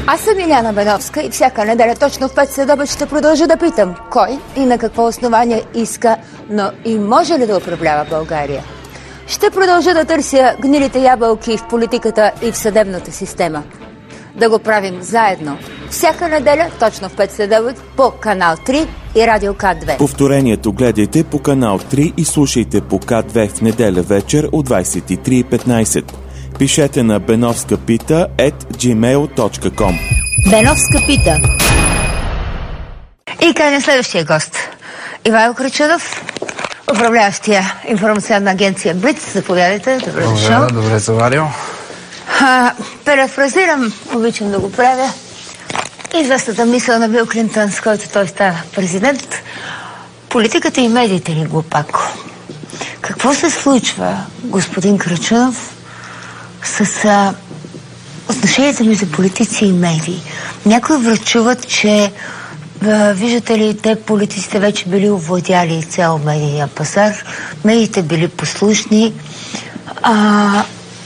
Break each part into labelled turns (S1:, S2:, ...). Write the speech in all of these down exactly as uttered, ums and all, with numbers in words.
S1: Аз съм Иляна Беновска и всяка неделя точно в пет следобед ще продължа да питам кой и на какво основание иска, но и може ли да управлява България. Ще продължа да търся гнилите ябълки в политиката и в съдебната система. Да го правим заедно. Всяка неделя точно в пет следобед по канал три и Радио К две.
S2: Повторението гледайте по канал три и слушайте по К две в неделя вечер от двадесет и три и петнадесет. Пишете на benovskapita ет джимейл точка ком.
S1: Беновска пита. И край на следващия гост. Ивайло Крачунов, управляващия информационна агенция Блиц. Заповядайте. Добре дошъл.
S3: Добре, добре заварил.
S1: А, парафразирам, обичам да го правя, известната мисъл на Бил Клинтън, с който той става президент. Политиката и медиите ли глупако? Какво се случва, господин Крачунов, с а, отношенията между политици и медии? Някои врачуват, че а, виждате ли, те политиците вече били овладяли цял медийния пазар, медиите били послушни, а,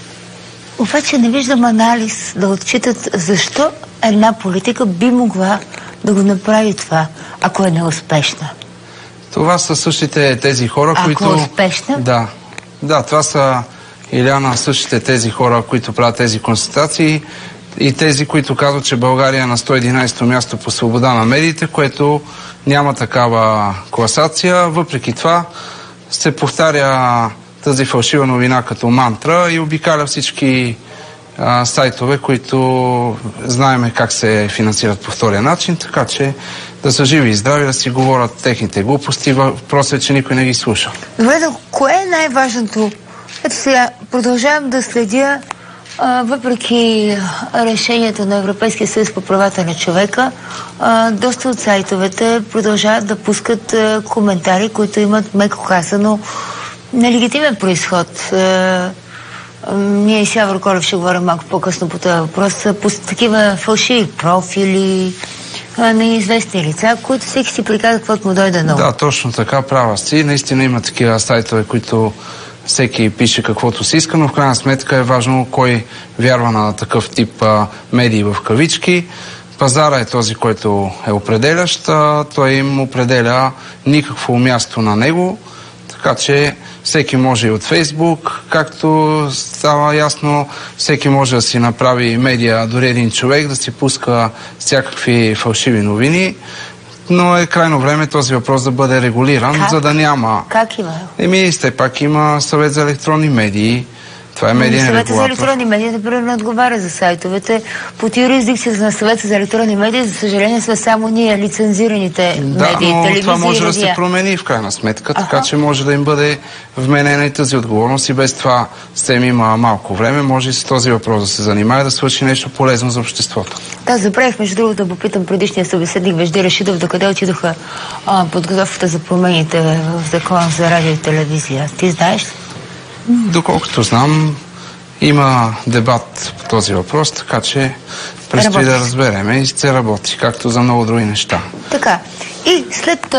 S1: обаче не виждам анализ да отчитат защо една политика би могла да го направи това, ако е неуспешна.
S3: Това са същите тези хора,
S1: ако
S3: които...
S1: Ако е успешна?
S3: Да. Да, това са, Иляна, същите тези хора, които правят тези констатации и тези, които казват, че България е на сто и единадесето място по свобода на медиите, което няма такава класация. Въпреки това се повтаря тази фалшива новина като мантра и обикаля всички а, сайтове, които знаеме как се финансират по втория начин, така че да са живи и здрави, да си говорят техните глупости, въпросът е, че никой не ги слуша.
S1: Добре, но кое е най-важното? Ето сега, продължавам да следя, а, въпреки решението на Европейския съюз по правата на човека, а, доста от сайтовете продължават да пускат а, коментари, които имат, меко казано, нелегитимен произход. А, а, ние и Сявор Колев ще говорим малко по-късно по този въпрос. По такива фалшиви профили, неизвестни лица, които всеки си приказва каквото му дойде ново.
S3: Да, точно така, права си. Наистина има такива сайтове, които всеки пише каквото си иска, но в крайна сметка е важно кой вярва на такъв тип а, медии в кавички. Пазара е този, който е определящ, а той им определя никакво място на него, така че всеки може и от Фейсбук, както става ясно, всеки може да си направи медия, дори един човек, да си пуска всякакви фалшиви новини, но е крайно време този въпрос да бъде регулиран,
S1: как?
S3: За да няма...
S1: Как има?
S3: Еми, сте пак има съвет за електронни медии. Това е медиен регулатор.
S1: Съвета за електронни медии да не отговаря за сайтовете. Под юрисдикцията на Съвета за електронни медии, за съжаление, сме само ние, лицензираните
S3: да,
S1: медии,
S3: но
S1: телевизии.
S3: Това може
S1: да
S3: се промени в крайна сметка,
S1: Аха.
S3: Така че може да им бъде вменена и тази отговорност и без това СЕМ има малко време, може и с този въпрос да се занимава, да свърши нещо полезно за обществото.
S1: Да, забравих, между другото, да попитам предишния събеседник Вежди Рашидов, докъде отидоха а, подготовката за промените в закон за радио и телевизия. Ти знаеш ли?
S3: Доколкото знам, има дебат по този въпрос, така че предстои
S1: работи.
S3: Да разбереме и се работи, както за много други неща.
S1: Така. И след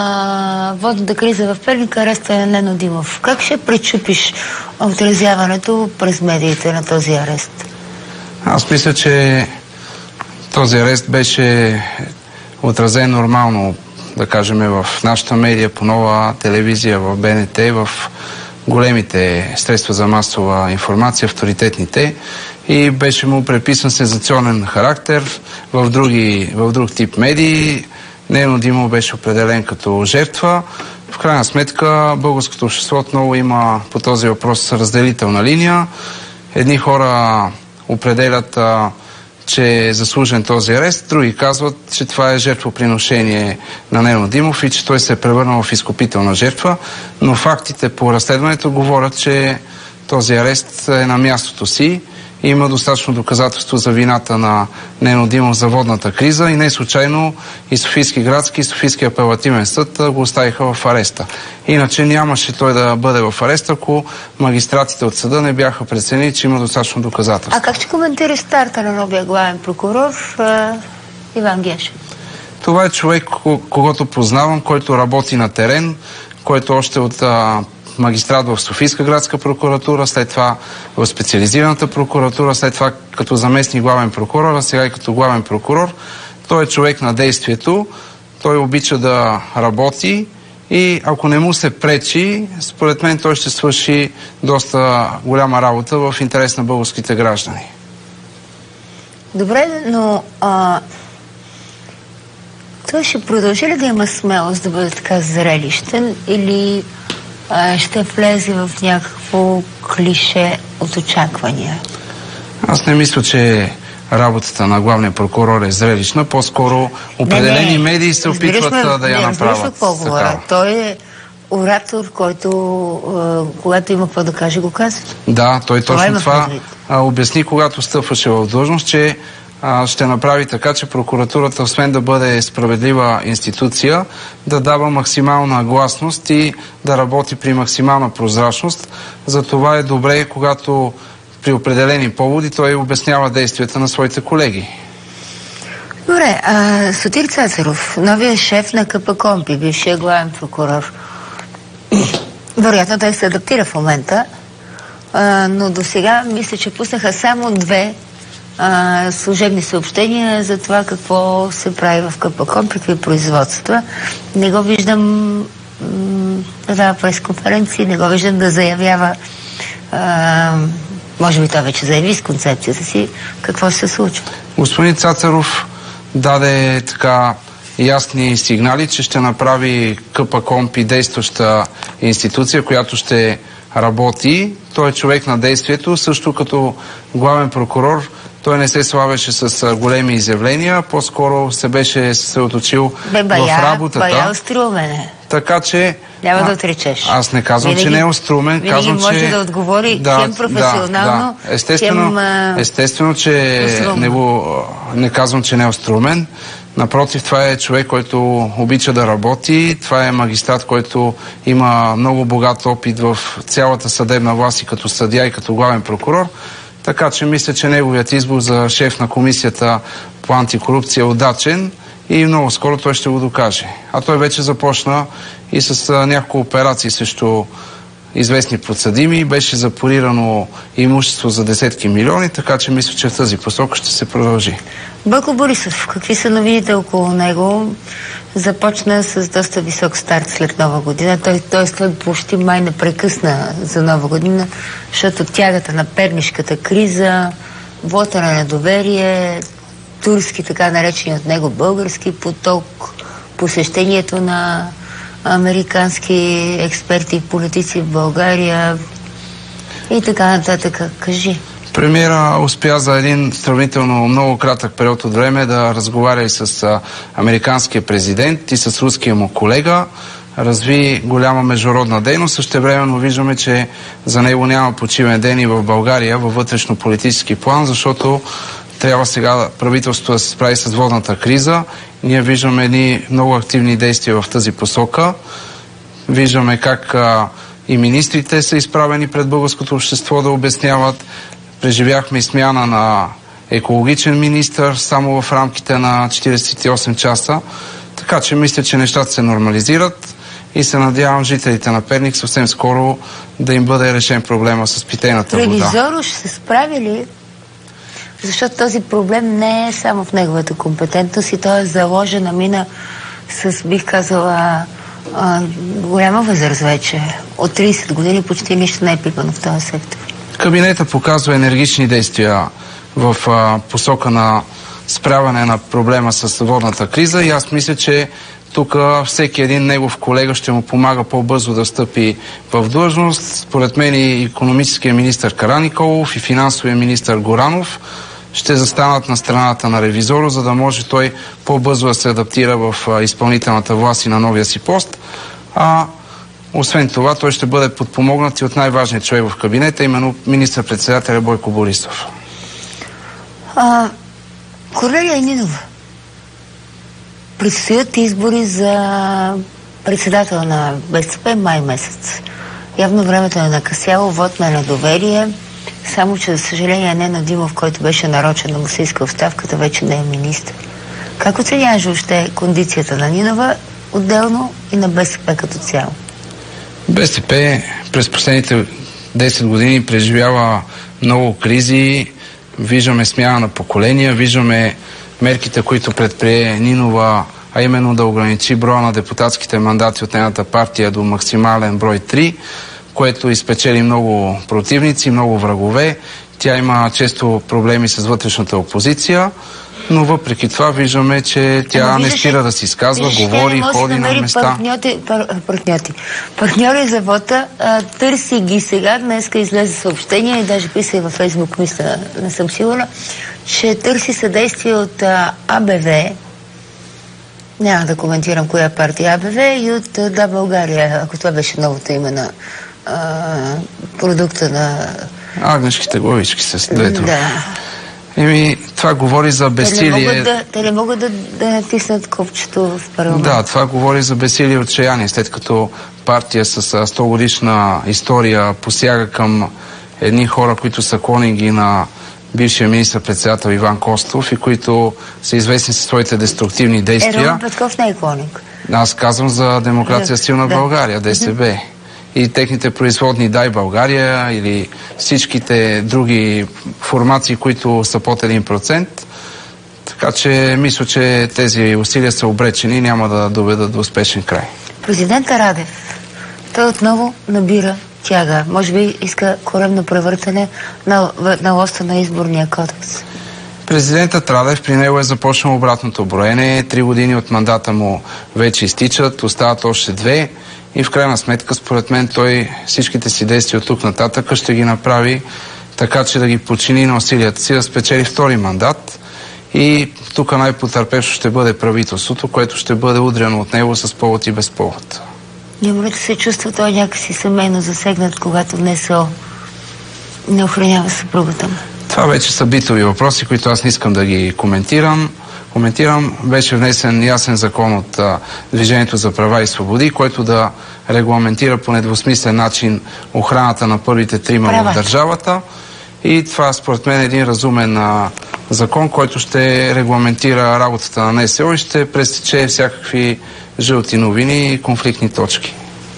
S1: а, водната криза в Перник, ареста на Нено Димов. Как ще пречупиш отразяването през медиите на този арест?
S3: Аз мисля, че този арест беше отразен нормално, да кажем, в нашата медия, по Нова телевизия, в Б Н Т, в големите средства за масова информация, авторитетните, и беше му преписан сензационен характер в, други, в друг тип медии. Нено Димов беше определен като жертва. В крайна сметка българското общество отново има по този въпрос разделителна линия. Едни хора определят, а, че е заслужен този арест, други казват, че това е жертвоприношение на Нено Димов и че той се е превърнал в изкупителна жертва, но фактите по разследването говорят, че този арест е на мястото си и има достатъчно доказателство за вината на Нено Димов за водната криза и не случайно и Софийски градски, и Софийски апелативен съд го оставиха в ареста. Иначе нямаше той да бъде в ареста, ако магистратите от съда не бяха преценили, че има достатъчно доказателство.
S1: А как ще коментираш старта на новия главен прокурор е, Иван Гешев?
S3: Това е човек, когото познавам, който работи на терен, който още от а, магистрат в Софийска градска прокуратура, след това в специализираната прокуратура, след това като заместник главен прокурор, а сега и като главен прокурор. Той е човек на действието, той обича да работи и ако не му се пречи, според мен той ще свърши доста голяма работа в интерес на българските граждани.
S1: Добре, но а, той ще продължи ли да има смелост да бъде така зрелищен или а, ще влезе в някакво клише от очаквания?
S3: Аз не мисля, че работата на главния прокурор е зрелищна. По-скоро определени не, не. медии се опитват ме, да я не, направят.
S1: Така. Той е оратор, който а, когато има какво да каже, го казва.
S3: Да, той това точно това а, обясни, когато стъпваше в длъжност, че а, ще направи така, че прокуратурата, освен да бъде справедлива институция, да дава максимална гласност и да работи при максимална прозрачност. Затова е добре, когато при определени поводи той обяснява действията на своите колеги.
S1: Добре, а, Сотир Цацаров, новия шеф на КПКОНПИ, бившия главен прокурор, вероятно той се адаптира в момента, а, но до сега мисля, че пуснаха само две а, служебни съобщения за това какво се прави в КПКОНПИ, какви производства. Не го виждам да дава пресконференции, не го виждам да заявява а, може би той вече заяви с концепцията си какво ще се случва.
S3: Господин Цацаров даде така ясни сигнали, че ще направи КПКОНПИ действаща институция, която ще работи. Той е човек на действието, също като главен прокурор. Той не се славеше с големи изявления, по-скоро се беше съсредоточил в работата.
S1: Бая острумен е.
S3: Така че...
S1: Няма да отречеш.
S3: Аз не казвам, винаги, че не е острумен. Казвам,
S1: може
S3: че...
S1: да отговори
S3: да,
S1: хем професионално,
S3: да, да. Естествено,
S1: хем...
S3: естествено, че не, го, не казвам, че не е острумен. Напротив, това е човек, който обича да работи. Това е магистрат, който има много богат опит в цялата съдебна власт и като съдия, и като главен прокурор. Така че мисля, че неговият избор за шеф на комисията по антикорупция е удачен и много скоро той ще го докаже. А той вече започна и с а, няколко операции срещу известни подсъдими. Беше запорирано имущество за десетки милиони, така че мисля, че в тази посока ще се продължи.
S1: Бойко Борисов, какви са новините около него? Започна с доста висок старт след Нова година. Той, той след почти май не прекъсна за Нова година, защото тягата на пернишката криза, вота на недоверие, турски, така наречени от него български поток, посещението на американски експерти и политици в България и така нататък. Кажи.
S3: Премиера успя за един сравнително много кратък период от време да разговаря и с а, американския президент и с руския му колега. Разви голяма международна дейност. Същевременно виждаме, че за него няма почивен ден и в България във вътрешно-политически план, защото трябва сега правителството да се справи с водната криза. Ние виждаме едни много активни действия в тази посока. Виждаме как а, и министрите са изправени пред българското общество да обясняват. Преживяхме и смяна на екологичен министър само в рамките на четиридесет и осем часа. Така че мисля, че нещата се нормализират и се надявам жителите на Перник съвсем скоро да им бъде решен проблема с питейната вода.
S1: Ревизоро ще се справи ли? Защото този проблем не е само в неговата компетентност и той е заложен на мина с, бих казала, а, голяма възраст вече. От тридесет години почти нищо не е пипано в този сектор.
S3: Кабинета показва енергични действия в а, посока на справяне на проблема с водната криза и аз мисля, че тук всеки един негов колега ще му помага по-бързо да стъпи в длъжност. Според мен и икономическия министър Караниколов и финансовия министър Горанов ще застанат на страната на ревизора, за да може той по-бързо да се адаптира в а, изпълнителната власт и на новия си пост. А освен това, той ще бъде подпомогнат и от най-важният човек в кабинета, именно министър-председателя Бойко Борисов.
S1: А, Корнелия Нинова, предстоят избори за председател на БСП май месец. Явно времето е накъсяло, вод на недоверие, само че, за съжаление, Нено Димов, който беше нарочен да му се иска оставката, вече не е министър. Как оценяваш въобще кондицията на Нинова отделно и на БСП като цяло?
S3: БСП през последните десет години преживява много кризи, виждаме смяна на поколения, виждаме мерките, които предприе Нинова, а именно да ограничи броя на депутатските мандати от едната партия до максимален брой три, което изпечели много противници, много врагове. Тя има често проблеми с вътрешната опозиция, но въпреки това виждаме, че тя Ама, не спира да си изказва, виждаш, говори, ходи на места.
S1: Партньори, пар, партньори. партньори за вота, а, търси ги сега. Днеска излезе съобщение и даже писа и във Фейсбук, мисля, не съм сигурна, че търси съдействие от а, АБВ. Няма да коментирам коя партия АБВ и от а, Да, България, ако това беше новото име на а, продукта на...
S3: Агнешките главички с двето.
S1: Да.
S3: Еми, това говори за безсилие.
S1: Те не могат да, те не могат да, да натиснат копчето в парламент.
S3: Да, това говори за безсилие и отчаяние, след като партия с сто годишна история посяга към едни хора, които са клонинги на бившия министър-председател Иван Костов и които са известни със своите деструктивни действия.
S1: Ерон Петков не е клонинг.
S3: Аз казвам за Демокрация силна да. България, ДСБ. И техните производни Дай България или всичките други формации, които са под един процент. Така че мисля, че тези усилия са обречени и няма да доведат до успешен край.
S1: Президента Радев, той отново набира тяга. Може би иска коренно превъртане на, на лоста на изборния кодекс.
S3: Президентът Радев, при него е започнал обратното броене. Три години от мандата му вече изтичат, остават още две. И в крайна сметка, според мен, той всичките си действия от тук нататък ще ги направи така, че да ги подчини на усилията си, да спечели втори мандат. И тук най-потърпевшо ще бъде правителството, което ще бъде удряно от него с повод и без повод.
S1: Няма ли да се чувства той някакси семейно засегнат, когато НСО не охранява съпругата му?
S3: Това вече са битови въпроси, които аз не искам да ги коментирам. Коментирам, беше внесен ясен закон от а, Движението за права и свободи, който да регламентира по недвусмислен начин охраната на първите трима в държавата. И това според мен е един разумен а, закон, който ще регламентира работата на НСО и ще пресече всякакви жълти новини и конфликтни точки.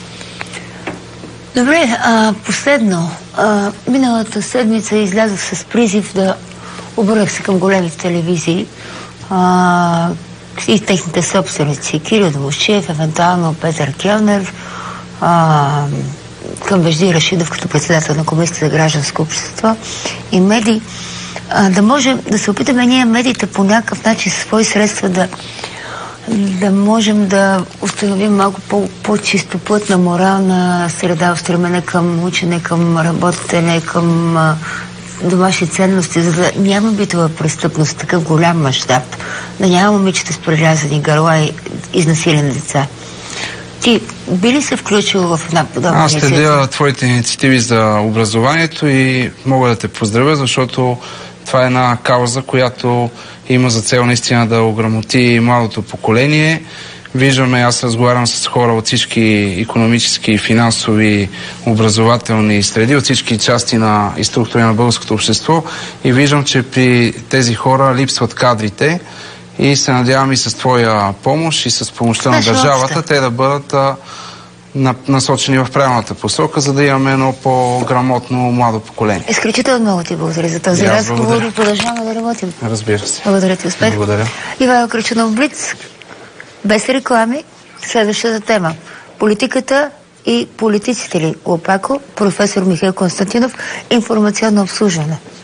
S1: Добре, а, последно. А, миналата седмица излязох с призив да обърнах се към големите телевизии а, и техните собственици. Кирил Домусчиев, евентуално Петър Келнер, а, към Вежди Рашидов като председател на Комисията за гражданско общество и медии, а, да можем да се опитаме ние медиите по някакъв начин със свои средства да да можем да установим малко по-чистоплътна морална среда, устремена към учене, към работене, към а, домашни ценности, за да няма битова престъпност, такъв голям мащаб, да няма момичета с прерязани гърла и изнасилени деца. Ти би ли се включил в една подобна
S3: инициатива? Аз следя твоите инициативи за образованието и мога да те поздравя, защото това е една кауза, която има за цел наистина да ограмоти младото поколение. Виждаме, аз разговарям с хора от всички икономически, финансови, образователни среди, от всички части на и структури на българското общество и виждам, че при тези хора липсват кадрите и се надявам и с твоя помощ и с помощта на държавата те да бъдат а, насочени в правилната посока, за да имаме едно по-грамотно младо поколение.
S1: Изключително много ти благодаря за този разговор и продължаваме да работим.
S3: Разбира се.
S1: Благодаря ти, успех.
S3: Благодаря.
S1: Ивайло Кръчунов, Блиц. Без реклами, следващата тема. Политиката и политиците ли? Лопако, професор Михаил Константинов, информационно обслужване.